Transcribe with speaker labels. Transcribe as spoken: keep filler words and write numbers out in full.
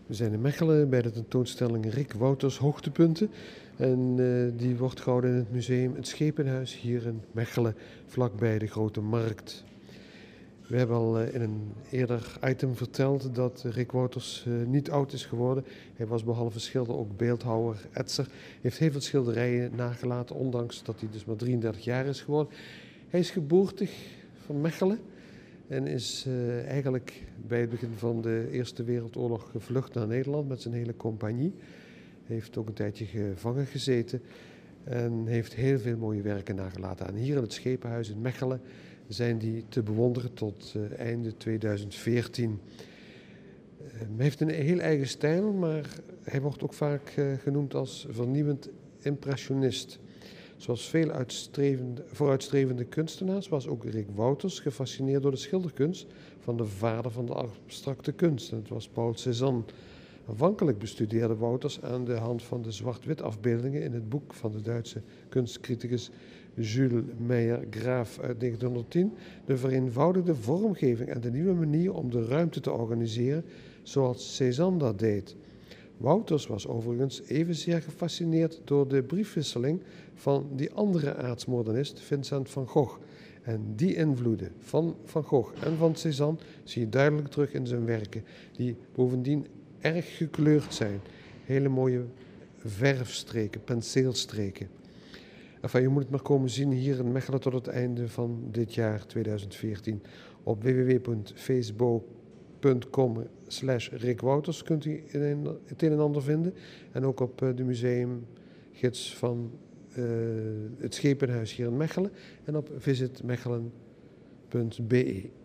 Speaker 1: We zijn in Mechelen bij de tentoonstelling Rick Wouters Hoogtepunten. En uh, die wordt gehouden in het museum Het Schepenhuis hier in Mechelen, vlakbij de Grote Markt. We hebben al uh, in een eerder item verteld dat Rick Wouters uh, niet oud is geworden. Hij was behalve schilder ook beeldhouwer, etser. Hij heeft heel veel schilderijen nagelaten, ondanks dat hij dus maar drieëndertig jaar is geworden. Hij is geboortig van Mechelen. En is uh, eigenlijk bij het begin van de Eerste Wereldoorlog gevlucht naar Nederland met zijn hele compagnie. Hij heeft ook een tijdje gevangen gezeten en heeft heel veel mooie werken nagelaten. En hier in het Schepenhuis in Mechelen zijn die te bewonderen tot uh, einde tweeduizend veertien. Uh, hij heeft een heel eigen stijl, maar hij wordt ook vaak uh, genoemd als vernieuwend impressionist. Zoals veel vooruitstrevende kunstenaars was ook Rick Wouters gefascineerd door de schilderkunst van de vader van de abstracte kunst. En het was Paul Cézanne. Aanvankelijk bestudeerde Wouters aan de hand van de zwart-wit afbeeldingen in het boek van de Duitse kunstcriticus Jules Meyer-Graaf uit negentienhonderdtien de vereenvoudigde vormgeving en de nieuwe manier om de ruimte te organiseren zoals Cézanne dat deed. Wouters was overigens evenzeer gefascineerd door de briefwisseling van die andere aartsmodernist Vincent van Gogh. En die invloeden van Van Gogh en van Cézanne zie je duidelijk terug in zijn werken, die bovendien erg gekleurd zijn. Hele mooie verfstreken, penseelstreken. Enfin, je moet het maar komen zien hier in Mechelen tot het einde van dit jaar tweeduizend veertien. Op w w w punt facebook punt com slash Rick Wouters kunt u het een en ander vinden. En ook op de museumgids van uh, het Schepenhuis hier in Mechelen. En op visit mechelen punt b e.